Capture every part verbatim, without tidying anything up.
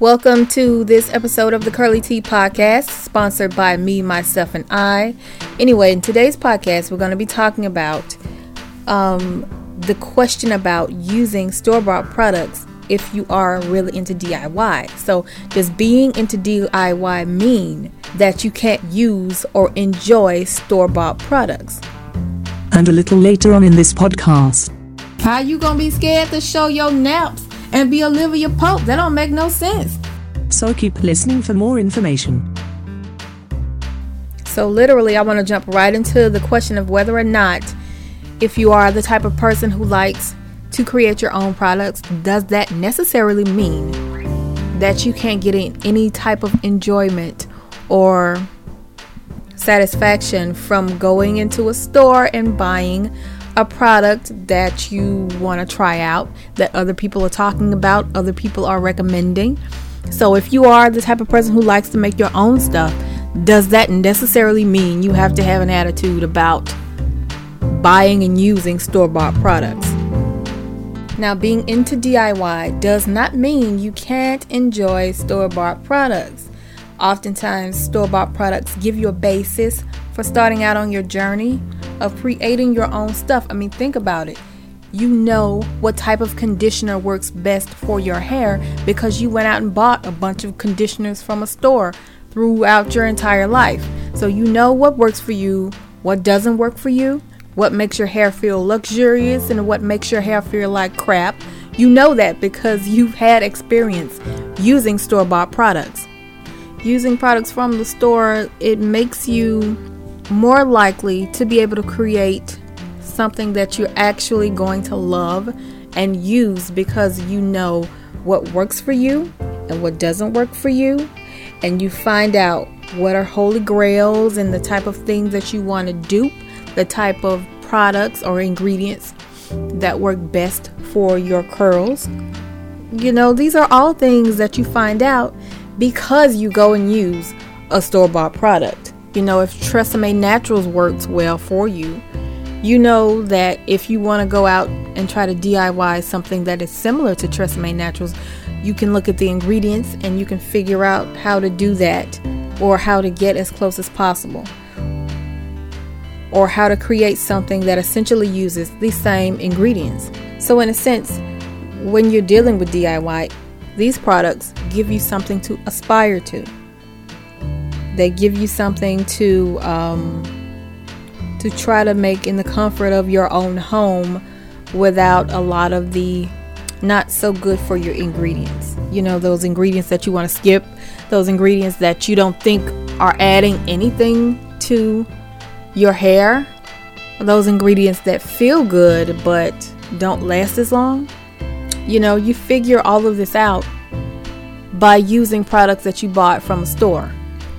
Welcome to this episode of the Curly Tea Podcast, sponsored by me, myself, and I. Anyway, in today's podcast, we're going to be talking about um, the question about using store-bought products if you are really into D I Y. So, does being into D I Y mean that you can't use or enjoy store-bought products? And a little later on in this podcast, how you gonna be scared to show your naps and be Olivia Pope? That don't make no sense. So keep listening for more information. So literally, I want to jump right into the question of whether or not, if you are the type of person who likes to create your own products, does that necessarily mean that you can't get any type of enjoyment or satisfaction from going into a store and buying a product that you want to try out, that other people are talking about, other people are recommending? So if you are the type of person who likes to make your own stuff, does that necessarily mean you have to have an attitude about buying and using store-bought products? Now, being into D I Y does not mean you can't enjoy store-bought products. Oftentimes, store-bought products give you a basis for starting out on your journey of creating your own stuff. I mean, think about it. You know what type of conditioner works best for your hair because you went out and bought a bunch of conditioners from a store throughout your entire life. So you know what works for you, what doesn't work for you, what makes your hair feel luxurious and what makes your hair feel like crap. You know that because you've had experience using store-bought products. Using products from the store, it makes you more likely to be able to create something that you're actually going to love and use because you know what works for you and what doesn't work for you, and you find out what are holy grails and the type of things that you want to dupe, the type of products or ingredients that work best for your curls. You know, these are all things that you find out because you go and use a store-bought product. You know, if Tresemme Naturals works well for you, you know that if you want to go out and try to D I Y something that is similar to Tresemme Naturals, you can look at the ingredients and you can figure out how to do that, or how to get as close as possible, or how to create something that essentially uses the same ingredients. So in a sense, when you're dealing with D I Y, these products give you something to aspire to. They give you something to um, to try to make in the comfort of your own home without a lot of the not so good for your ingredients. You know, those ingredients that you want to skip, those ingredients that you don't think are adding anything to your hair, those ingredients that feel good but don't last as long. You know, you figure all of this out by using products that you bought from a store.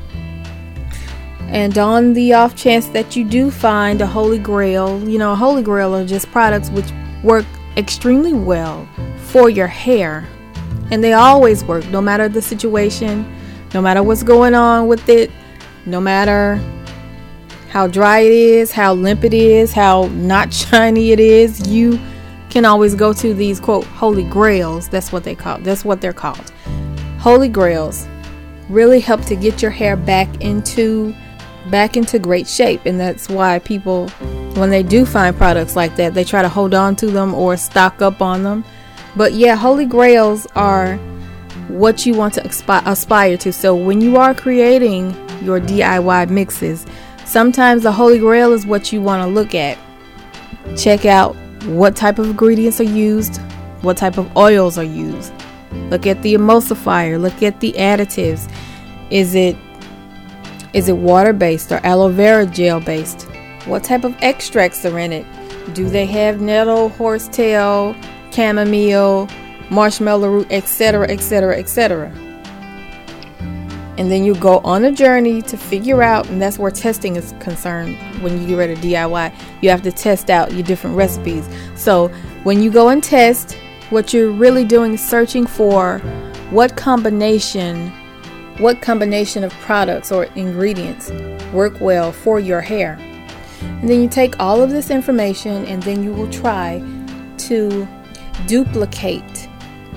And on the off chance that you do find a holy grail, you know, a holy grail are just products which work extremely well for your hair. And they always work, no matter the situation, no matter what's going on with it, no matter how dry it is, how limp it is, how not shiny it is. You can always go to these, quote, holy grails. That's what they call, that's what they're called. Holy grails really help to get your hair back into back into great shape. And that's why people, when they do find products like that, they try to hold on to them or stock up on them. But yeah, holy grails are what you want to expi- aspire to. So when you are creating your D I Y mixes, sometimes the holy grail is what you want to look at. Check out what type of ingredients are used, what type of oils are used. Look at the emulsifier, look at the additives. Is it Is it water-based or aloe vera gel-based? What type of extracts are in it? Do they have nettle, horsetail, chamomile, marshmallow root, et cetera, et cetera, et cetera? And then you go on a journey to figure out, and that's where testing is concerned. When you get ready to D I Y, you have to test out your different recipes. So when you go and test, what you're really doing is searching for what combination what combination of products or ingredients work well for your hair. And then you take all of this information and then you will try to duplicate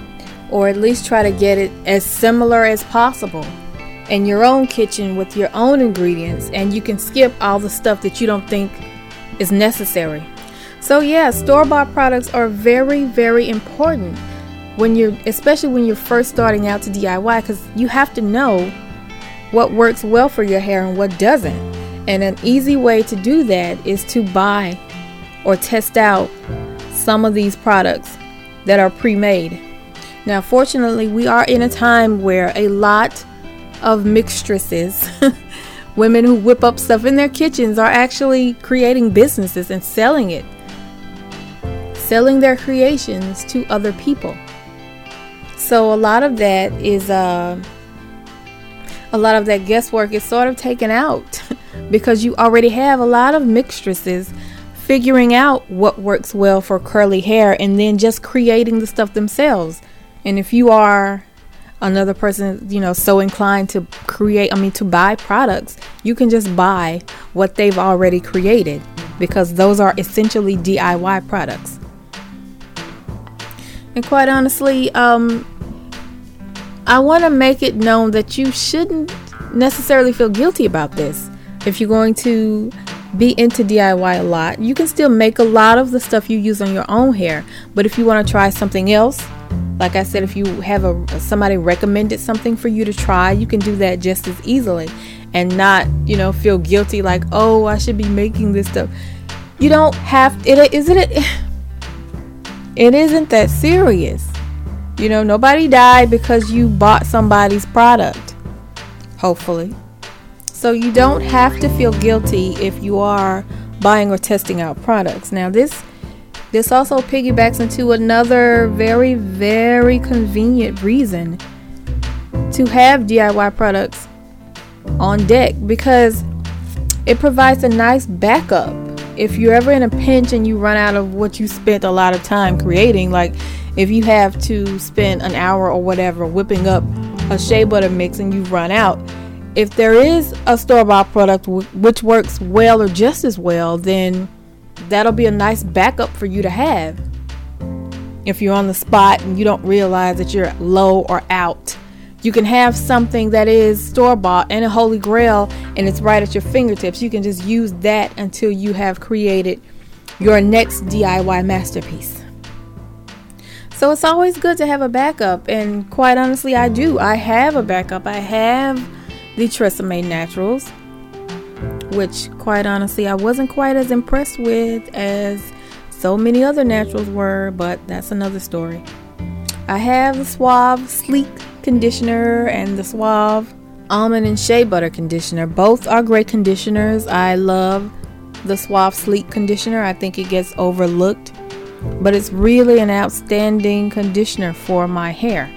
or at least try to get it as similar as possible in your own kitchen with your own ingredients, and you can skip all the stuff that you don't think is necessary. So yeah, store-bought products are very, very important when you're, especially when you're first starting out to D I Y, because you have to know what works well for your hair and what doesn't. And an easy way to do that is to buy or test out some of these products that are pre-made. Now, fortunately, we are in a time where a lot of mixtresses, women who whip up stuff in their kitchens, are actually creating businesses and selling it, selling their creations to other people. So a lot of that is, uh, a lot of that guesswork is sort of taken out because you already have a lot of mixtresses figuring out what works well for curly hair and then just creating the stuff themselves. And if you are another person, you know, so inclined to create, I mean, to buy products, you can just buy what they've already created, because those are essentially D I Y products. And quite honestly, um, I want to make it known that you shouldn't necessarily feel guilty about this. If you're going to be into D I Y a lot, you can still make a lot of the stuff you use on your own hair. But if you want to try something else, like I said, if you have a somebody recommended something for you to try, you can do that just as easily and not, you know, feel guilty like, oh, I should be making this stuff. You don't have it. Isn't it? It isn't that serious. You know, nobody died because you bought somebody's product, hopefully. So you don't have to feel guilty if you are buying or testing out products. Now, this This also piggybacks into another very, very convenient reason to have D I Y products on deck, because it provides a nice backup. If you're ever in a pinch and you run out of what you spent a lot of time creating, like if you have to spend an hour or whatever whipping up a shea butter mix and you run out, if there is a store-bought product w- which works well or just as well, then that'll be a nice backup for you to have. If you're on the spot and you don't realize that you're low or out, you can have something that is store-bought and a holy grail, and it's right at your fingertips. You can just use that until you have created your next D I Y masterpiece. So it's always good to have a backup, and quite honestly, I do. I have a backup. I have the Tresemme Naturals, which quite honestly I wasn't quite as impressed with as so many other naturals were, but that's another story. I have the Suave Sleek conditioner and the Suave Almond and Shea Butter conditioner. Both are great conditioners. I love the Suave Sleek conditioner. I think it gets overlooked, but it's really an outstanding conditioner for my hair.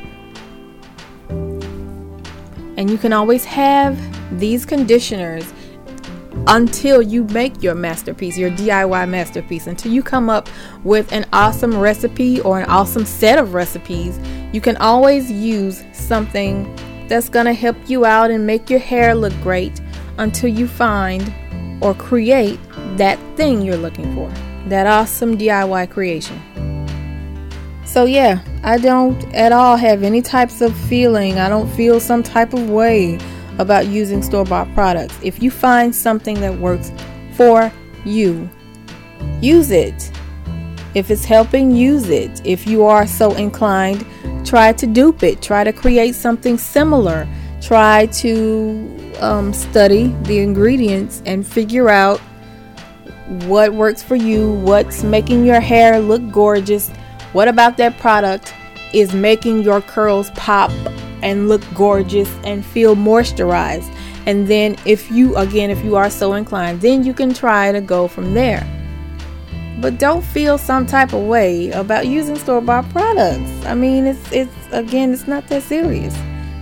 And you can always have these conditioners until you make your masterpiece, your D I Y masterpiece, until you come up with an awesome recipe or an awesome set of recipes. You can always use something that's going to help you out and make your hair look great until you find or create that thing you're looking for, that awesome D I Y creation. So yeah, I don't at all have any types of feeling. I don't feel some type of way about using store-bought products. If you find something that works for you, use it. If it's helping, use it. If you are so inclined, try to dupe it. Try to create something similar. Try to um, study the ingredients and figure out what works for you, what's making your hair look gorgeous. What about that product is making your curls pop and look gorgeous and feel moisturized? And then if you, again, if you are so inclined, then you can try to go from there. But don't feel some type of way about using store-bought products. I mean, it's, it's again, it's not that serious.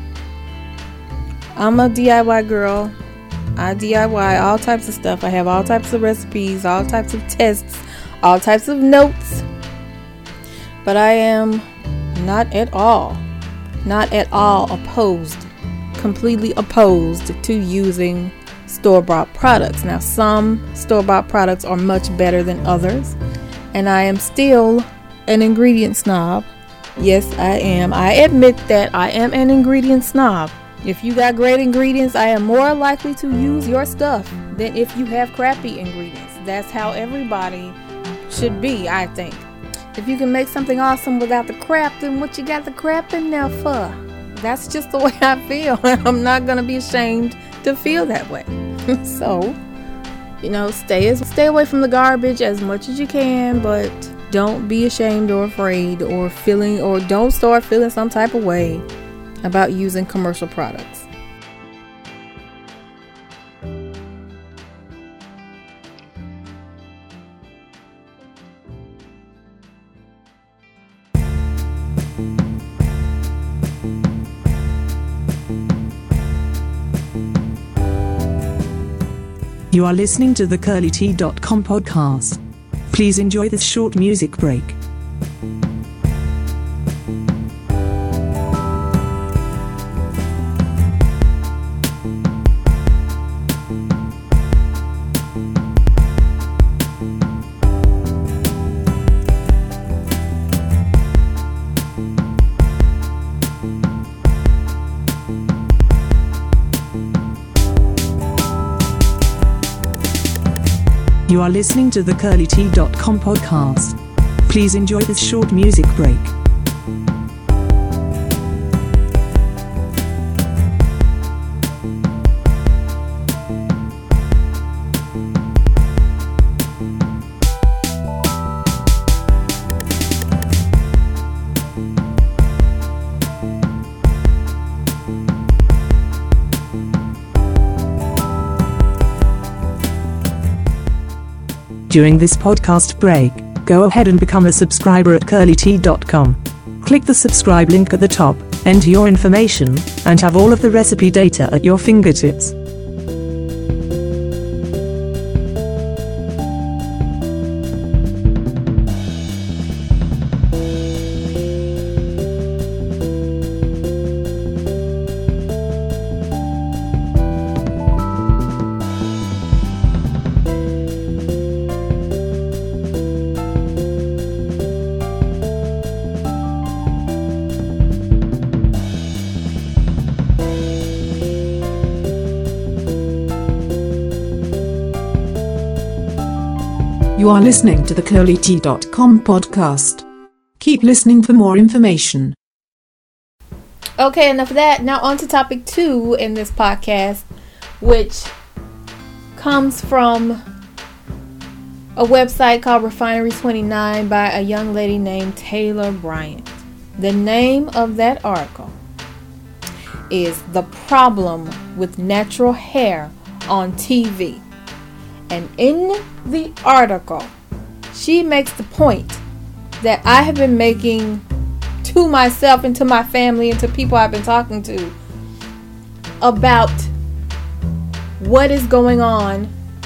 I'm a D I Y girl. I D I Y all types of stuff. I have all types of recipes, all types of tests, all types of notes. But I am not at all, not at all opposed, completely opposed to using store-bought products. Now, some store-bought products are much better than others, and I am still an ingredient snob. Yes, I am. I admit that I am an ingredient snob. If you got great ingredients, I am more likely to use your stuff than if you have crappy ingredients. That's how everybody should be, I think. If you can make something awesome without the crap, then what you got the crap in there for? That's just the way I feel. I'm not going to be ashamed to feel that way. So, you know, stay as, stay away from the garbage as much as you can, but don't be ashamed or afraid or feeling, or don't start feeling some type of way about using commercial products. You are listening to the Curly T dot com podcast. Please enjoy this short music break. You are listening to the Curly T dot com podcast. Please enjoy this short music break. During this podcast break, go ahead and become a subscriber at Curly T dot com. Click the subscribe link at the top, enter your information, and have all of the recipe data at your fingertips. You are listening to the Curly T dot com podcast. Keep listening for more information. Okay, enough of that. Now on to topic two in this podcast, which comes from a website called Refinery twenty-nine by a young lady named Taylor Bryant. The name of that article is The Problem with Natural Hair on T V. And in the article, she makes the point that I have been making to myself and to my family and to people I've been talking to about what is going on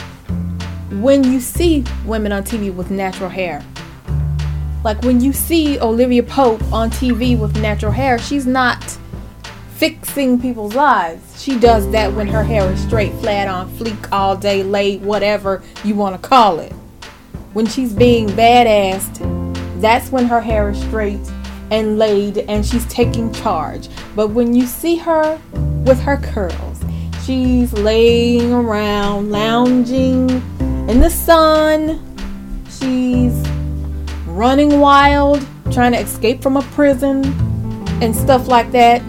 when you see women on T V with natural hair. Like when you see Olivia Pope on T V with natural hair, she's not fixing people's lives. She does that when her hair is straight, flat, on fleek, all day, laid, whatever you want to call it. When she's being badassed, that's when her hair is straight and laid and she's taking charge. But when you see her with her curls, she's laying around, lounging in the sun. She's running wild, trying to escape from a prison and stuff like that.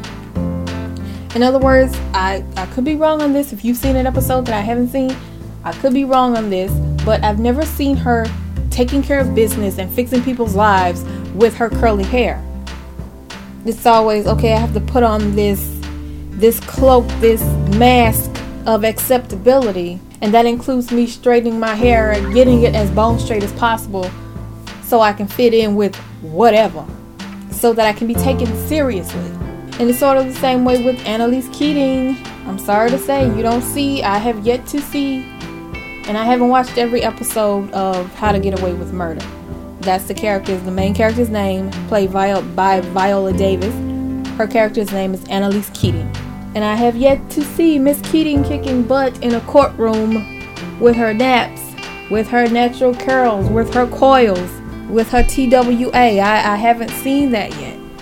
In other words, I, I could be wrong on this. If you've seen an episode that I haven't seen, I could be wrong on this. But I've never seen her taking care of business and fixing people's lives with her curly hair. It's always, okay, I have to put on this, this cloak, this mask of acceptability. And that includes me straightening my hair and getting it as bone straight as possible so I can fit in with whatever. So that I can be taken seriously. And it's sort of the same way with Annalise Keating. I'm sorry to say, you don't see, I have yet to see, and I haven't watched every episode of How to Get Away with Murder. That's the character's, the main character's name, played by Viola Davis. Her character's name is Annalise Keating. And I have yet to see Miss Keating kicking butt in a courtroom with her naps, with her natural curls, with her coils, with her T W A. I, I haven't seen that yet.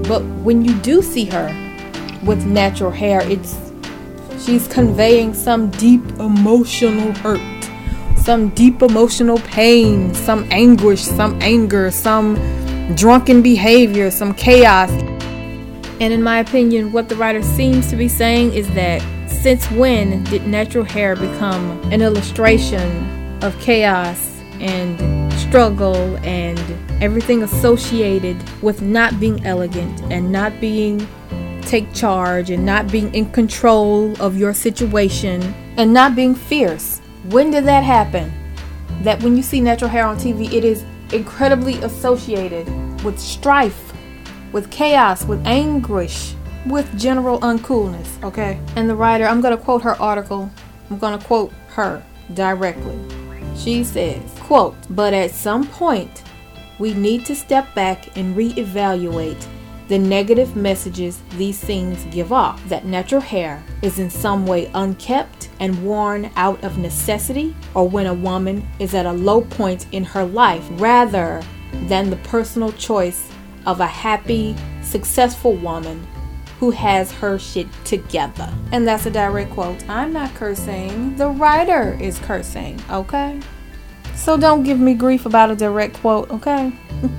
But when you do see her with natural hair, it's she's conveying some deep emotional hurt, some deep emotional pain, some anguish, some anger, some drunken behavior, some chaos. And in my opinion, what the writer seems to be saying is that since when did natural hair become an illustration of chaos and struggle and everything associated with not being elegant and not being take charge and not being in control of your situation and not being fierce? When did that happen? That when you see natural hair on T V, it is incredibly associated with strife, with chaos, with anguish, with general uncoolness, okay? And the writer, I'm going to quote her article. I'm going to quote her directly. She says, quote, "But at some point, we need to step back and reevaluate the negative messages these scenes give off, that natural hair is in some way unkept and worn out of necessity, or when a woman is at a low point in her life, rather than the personal choice of a happy, successful woman who has her shit together." And that's a direct quote. I'm not cursing. The writer is cursing, okay? So don't give me grief about a direct quote, okay?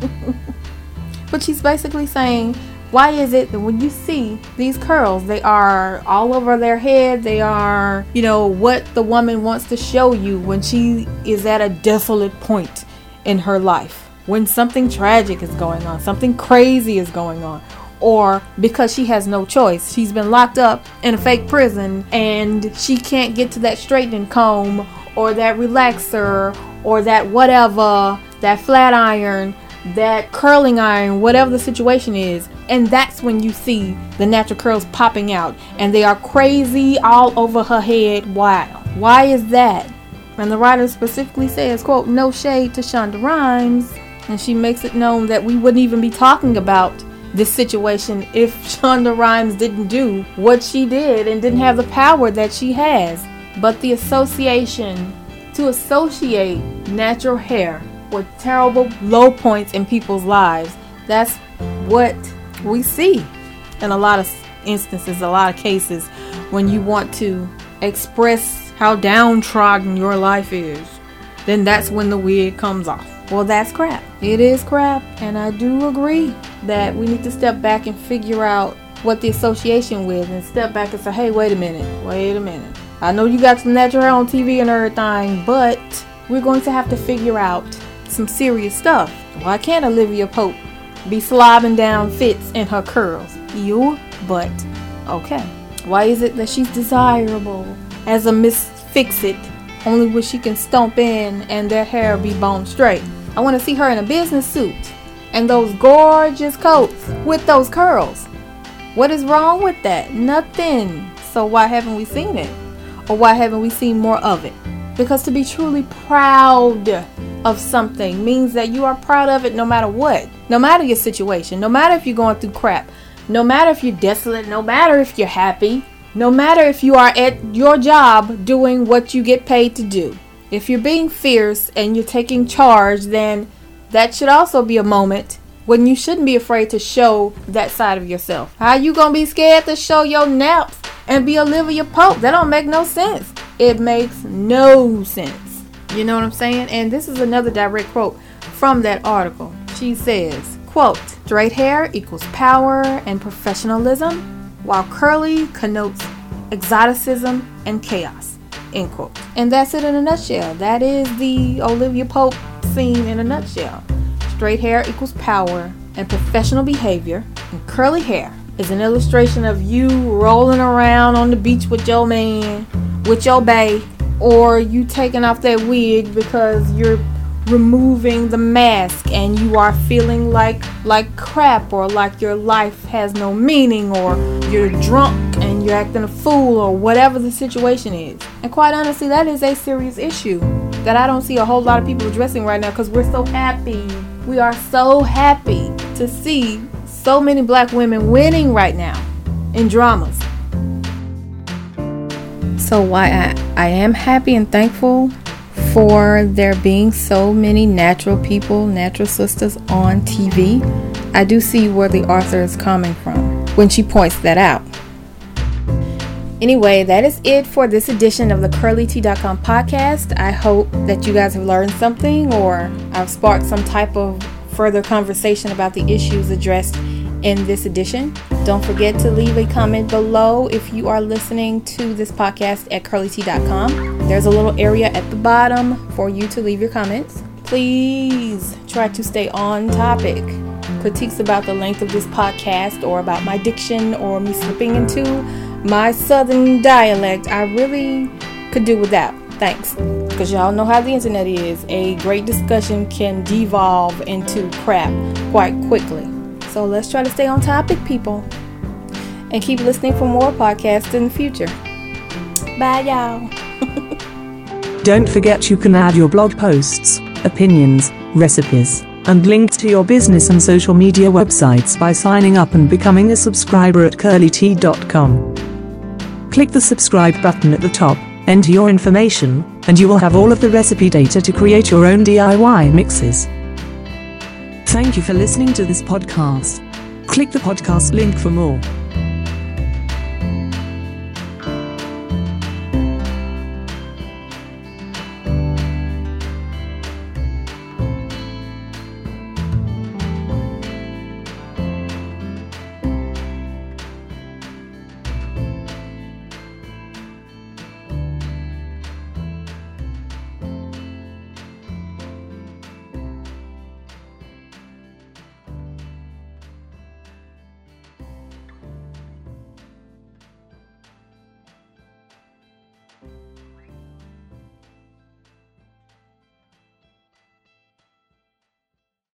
But she's basically saying, why is it that when you see these curls, they are all over their head, they are, you know, what the woman wants to show you when she is at a desolate point in her life, when something tragic is going on, something crazy is going on, or because she has no choice. She's been locked up in a fake prison and she can't get to that straightening comb or that relaxer or that whatever, that flat iron, that curling iron, whatever the situation is. And that's when you see the natural curls popping out and they are crazy all over her head. Wow. Why is that? And the writer specifically says, quote, "No shade to Shonda Rhimes," and she makes it known that we wouldn't even be talking about this situation if Shonda Rhimes didn't do what she did and didn't have the power that she has. But the association, to associate natural hair with terrible low points in people's lives, that's what we see in a lot of instances, a lot of cases, when you want to express how downtrodden your life is, then that's when the wig comes off. Well, that's crap. It is crap, and I do agree that we need to step back and figure out what the association with, and step back and say, hey, wait a minute, wait a minute. I know you got some natural hair on T V and everything, but we're going to have to figure out some serious stuff. Why can't Olivia Pope be slobbing down fits in her curls? Ew, but okay. Why is it that she's desirable as a Miss Fix-It only when she can stomp in and that hair be bone straight? I want to see her in a business suit and those gorgeous coats with those curls. What is wrong with that? Nothing. So why haven't we seen it? Or why haven't we seen more of it? Because to be truly proud of something means that you are proud of it no matter what. No matter your situation. No matter if you're going through crap. No matter if you're desolate. No matter if you're happy. No matter if you are at your job doing what you get paid to do. If you're being fierce and you're taking charge, then that should also be a moment when you shouldn't be afraid to show that side of yourself. How you gonna be scared to show your naps and be Olivia Pope? That don't make no sense. It makes no sense. You know what I'm saying? And this is another direct quote from that article. She says, quote, "Straight hair equals power and professionalism, while curly connotes exoticism and chaos." End quote. And that's it in a nutshell. That is the Olivia Pope scene in a nutshell. Straight hair equals power and professional behavior, and curly hair is an illustration of you rolling around on the beach with your man, with your bae, or you taking off that wig because you're removing the mask and you are feeling like like crap, or like your life has no meaning, or you're drunk and you're acting a fool, or whatever the situation is. And quite honestly, that is a serious issue that I don't see a whole lot of people addressing right now, because we're so happy. We are so happy to see so many black women winning right now in dramas. So why I, I am happy and thankful for there being so many natural people, natural sisters on T V. I do see where the author is coming from when she points that out. Anyway, that is it for this edition of the Curly T dot com podcast. I hope that you guys have learned something, or I've sparked some type of further conversation about the issues addressed in this edition. Don't forget to leave a comment below if you are listening to this podcast at curly t dot com. There's a little area at the bottom for you to leave your comments. Please try to stay on topic. Critiques about the length of this podcast, or about my diction, or me slipping into my southern dialect, I really could do without. Thanks. Because y'all know how the internet is. A great discussion can devolve into crap quite quickly. So let's try to stay on topic, people. And keep listening for more podcasts in the future. Bye, y'all. Don't forget you can add your blog posts, opinions, recipes, and links to your business and social media websites by signing up and becoming a subscriber at curly t dot com. Click the subscribe button at the top, enter your information, and you will have all of the recipe data to create your own D I Y mixes. Thank you for listening to this podcast. Click the podcast link for more.